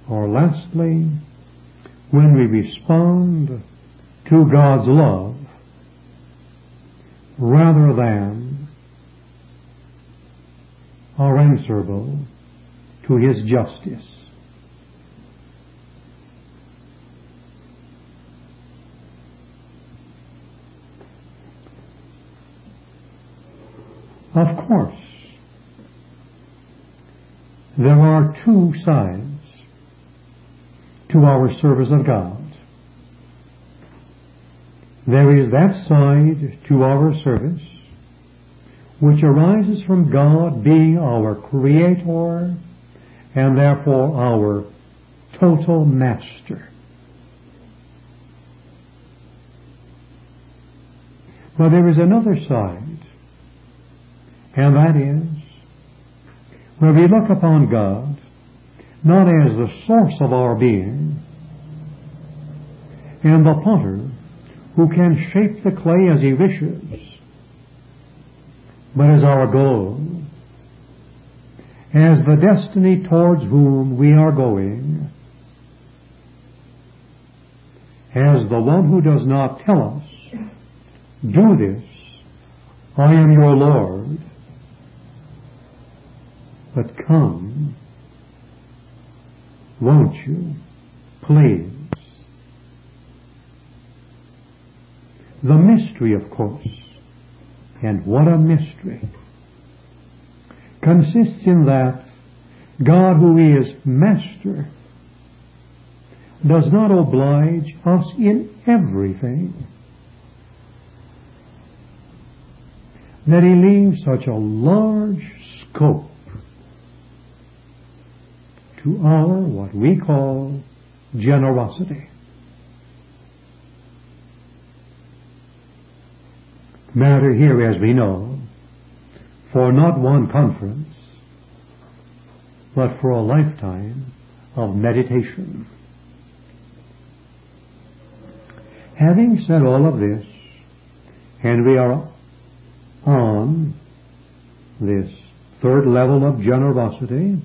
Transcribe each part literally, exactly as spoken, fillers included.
or lastly, when we respond to God's love rather than are answerable to His justice. Of course, there are two sides to our service of God. There is that side to our service which arises from God being our Creator and therefore our total Master. But there is another side, and that is where we look upon God not as the source of our being and the potter who can shape the clay as he wishes, but as our goal, as the destiny towards whom we are going, as the one who does not tell us, do this, I am your Lord, but come, won't you, please. The mystery, of course, and what a mystery, consists in that God, who is Master, does not oblige us in everything, that He leaves such a large scope to our, what we call, generosity. Matter here, as we know, for not one conference, but for a lifetime of meditation. Having said all of this, and we are on this third level of generosity,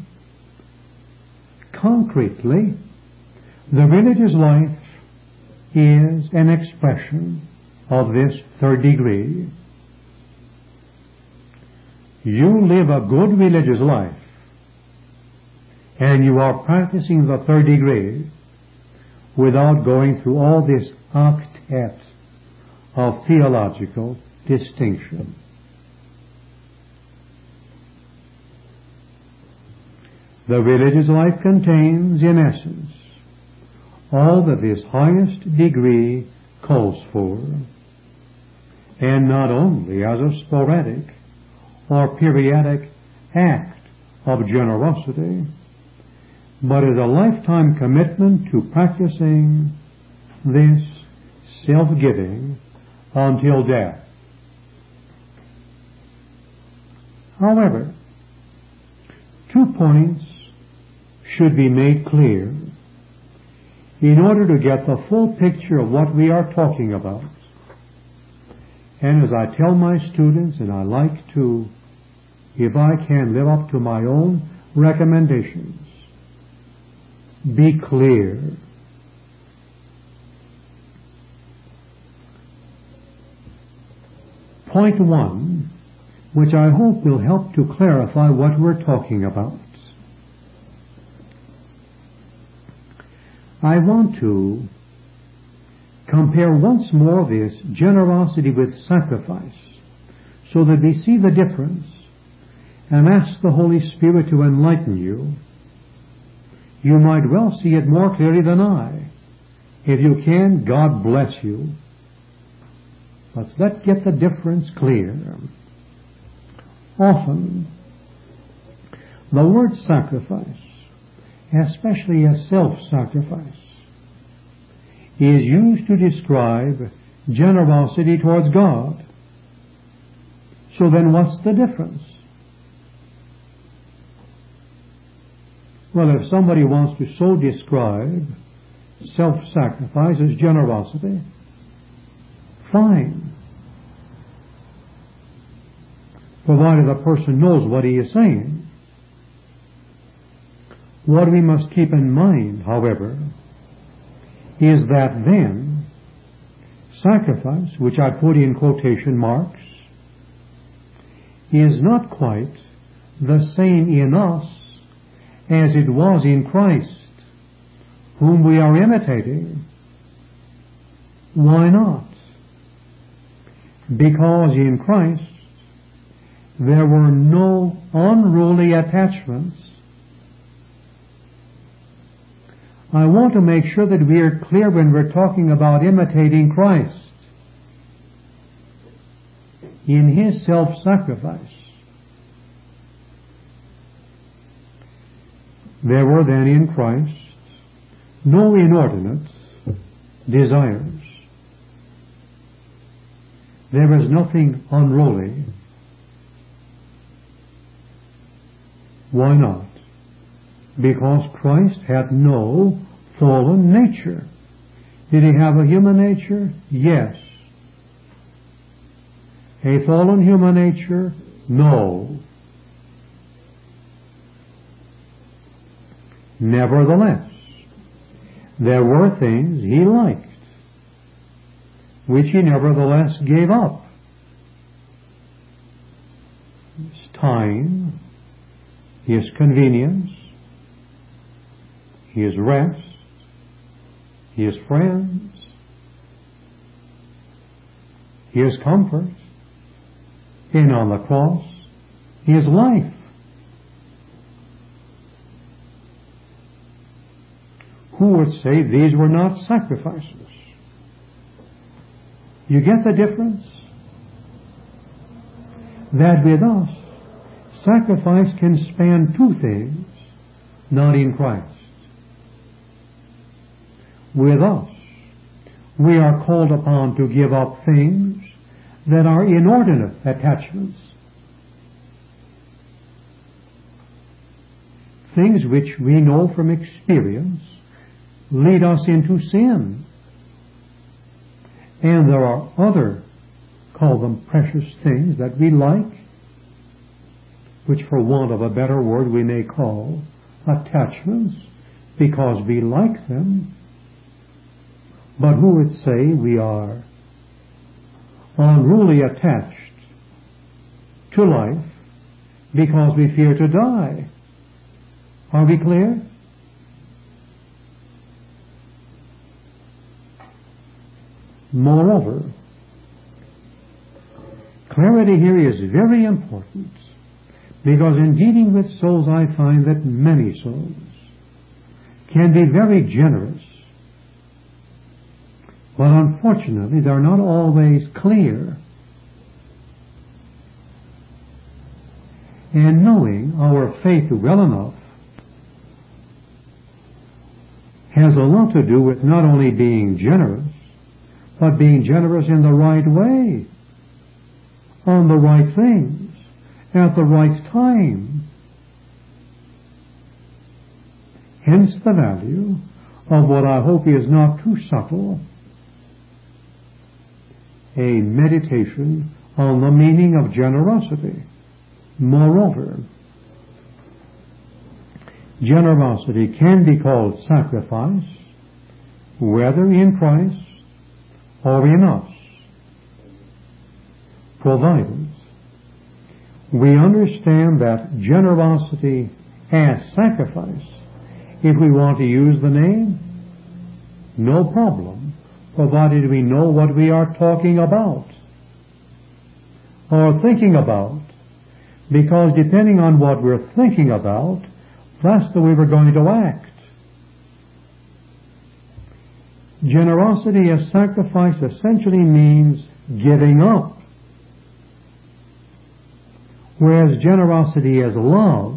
concretely, the religious life is an expression of this third degree. You live a good religious life, and you are practicing the third degree without going through all this octet of theological distinction. The religious life contains, in essence, all that this highest degree calls for, and not only as a sporadic or periodic act of generosity, but as a lifetime commitment to practicing this self-giving until death. However, two points should be made clear in order to get the full picture of what we are talking about. And as I tell my students, and I like to, if I can, live up to my own recommendations, be clear. Point one, which I hope will help to clarify what we're talking about. I want to compare once more this generosity with sacrifice so that we see the difference, and ask the Holy Spirit to enlighten you. You might well see it more clearly than I. If you can, God bless you. But let's get the difference clear. Often, the word sacrifice, especially as self-sacrifice, is used to describe generosity towards God. So then what's the difference? Well, if somebody wants to so describe self-sacrifice as generosity, fine, provided the person knows what he is saying. What we must keep in mind, however, is that then sacrifice, which I put in quotation marks, is not quite the same in us as it was in Christ, whom we are imitating. Why not? Because in Christ there were no unruly attachments. I want to make sure that we are clear when we're talking about imitating Christ in His self-sacrifice. There were then in Christ no inordinate desires. There was nothing unruly. Why not? Because Christ had no fallen nature. Did He have a human nature? Yes. A fallen human nature? No. Nevertheless, there were things He liked, which He nevertheless gave up. His time, His convenience, His rest, His friends, His comfort, and on the cross, His life. Who would say these were not sacrifices? You get the difference? That with us, sacrifice can span two things, not in Christ. With us, we are called upon to give up things that are inordinate attachments, things which we know from experience lead us into sin. And there are other, call them precious things, that we like, which for want of a better word we may call attachments, because we like them. But who would say we are unruly attached to life because we fear to die? Are we clear? Moreover, clarity here is very important, because in dealing with souls I find that many souls can be very generous, but unfortunately they're not always clear. And knowing our faith well enough has a lot to do with not only being generous, but being generous in the right way, on the right things, at the right time. Hence the value of what I hope is not too subtle, a meditation on the meaning of generosity. Moreover, generosity can be called sacrifice, whether in Christ or in us, provided we understand that generosity as sacrifice, if we want to use the name, no problem, provided we know what we are talking about or thinking about, because depending on what we're thinking about, that's the way we're going to act. Generosity as sacrifice essentially means giving up, whereas generosity as love,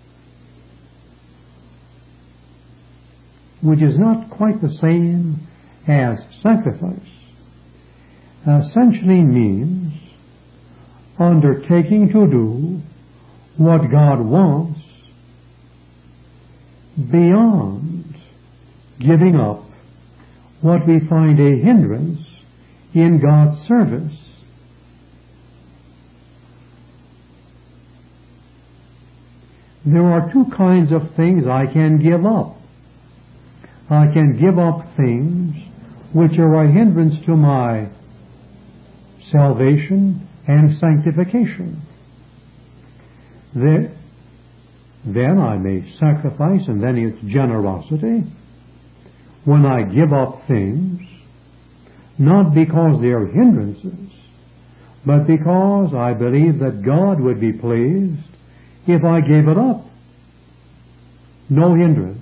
which is not quite the same as sacrifice, essentially means undertaking to do what God wants beyond giving up what we find a hindrance in God's service. there are two kinds of things I can give up. I can give up things which are a hindrance to my salvation and sanctification. Then, then I may sacrifice, and then it's generosity. When I give up things, not because they are hindrances, but because I believe that God would be pleased if I gave it up. No hindrance.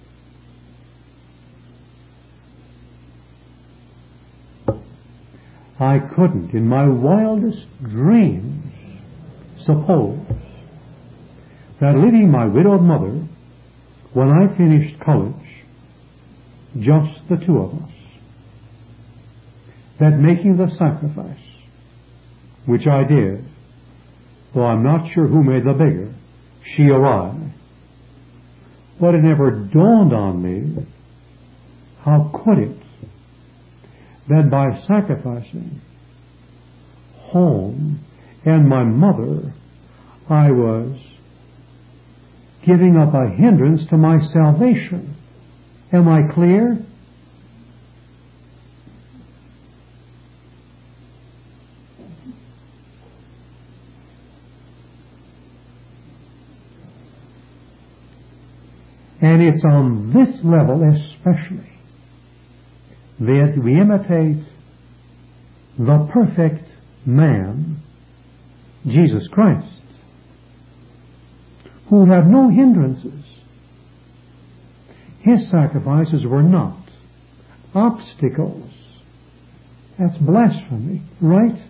I couldn't, in my wildest dreams, suppose that leaving my widowed mother when I finished college, just the two of us, that making the sacrifice, which I did, though I'm not sure who made the bigger, she or I, but it never dawned on me, how could it, that by sacrificing home and my mother, I was giving up a hindrance to my salvation. Am I clear? And it's on this level especially that we imitate the perfect man, Jesus Christ, who had no hindrances. His sacrifices were not obstacles. That's blasphemy, right?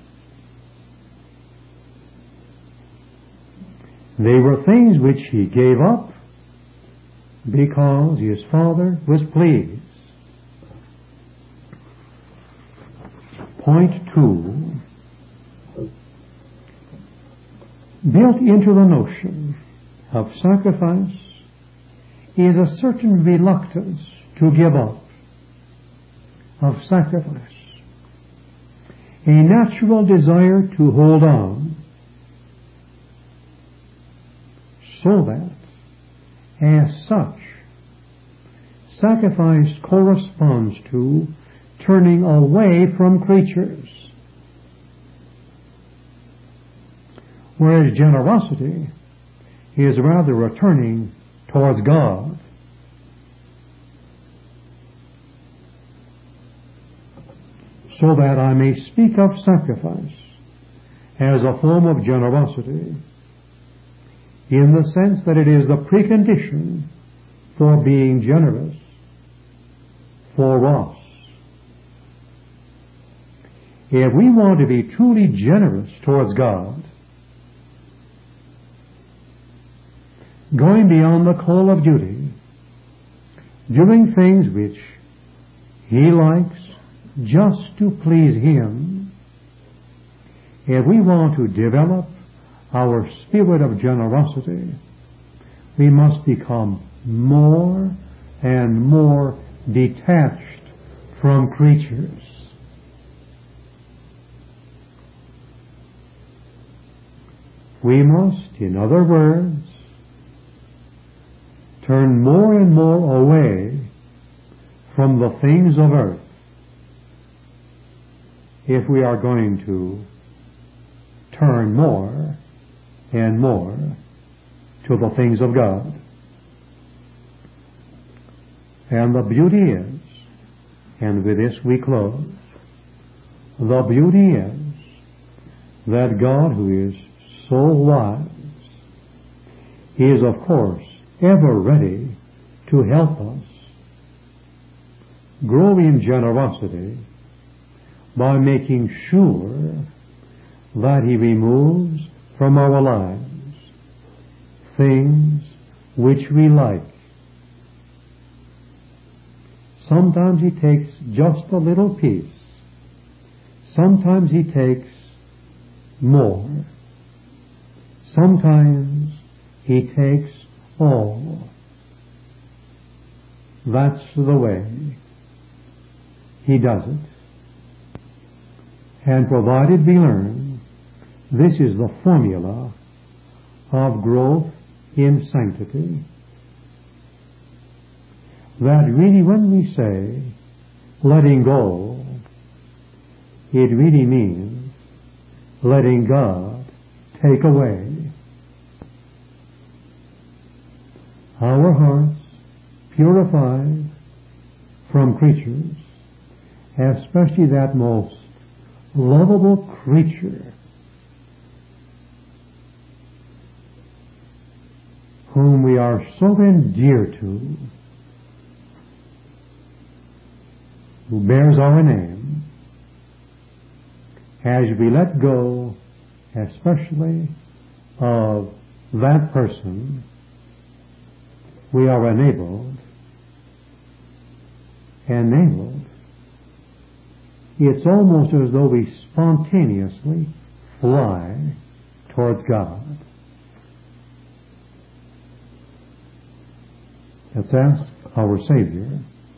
They were things which he gave up because his Father was pleased. Point two. Built into the notion of sacrifice is a certain reluctance to give up of sacrifice, a natural desire to hold on, so that, as such, sacrifice corresponds to turning away from creatures, whereas generosity is rather returning towards God. So that I may speak of sacrifice as a form of generosity, in the sense that it is the precondition for being generous for us. If we want to be truly generous towards God, going beyond the call of duty, doing things which He likes just to please Him, if we want to develop our spirit of generosity, we must become more and more detached from creatures. We must, in other words, turn more and more away from the things of earth if we are going to turn more and more to the things of God. And the beauty is, and with this we close, the beauty is that God, who is so wise, is of course ever ready to help us grow in generosity by making sure that He removes from our lives things which we like. Sometimes He takes just a little piece. Sometimes He takes more. Sometimes He takes all. That's the way He does it. And provided we learn, this is the formula of growth in sanctity. That really, when we say letting go, it really means letting God take away our hearts, purified from creatures, especially that most lovable creature whom we are so endeared to, who bears our name. As we let go, especially of that person, we are enabled, enabled. It's almost as though we spontaneously fly towards God. Let's ask our Savior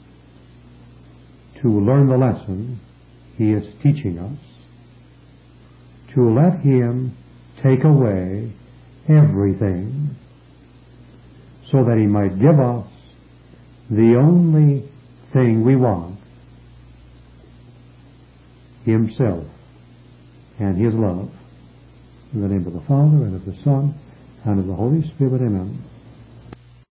to learn the lesson He is teaching us, to let Him take away everything so that He might give us the only thing we want, Himself and His love. In the name of the Father, and of the Son, and of the Holy Spirit, amen.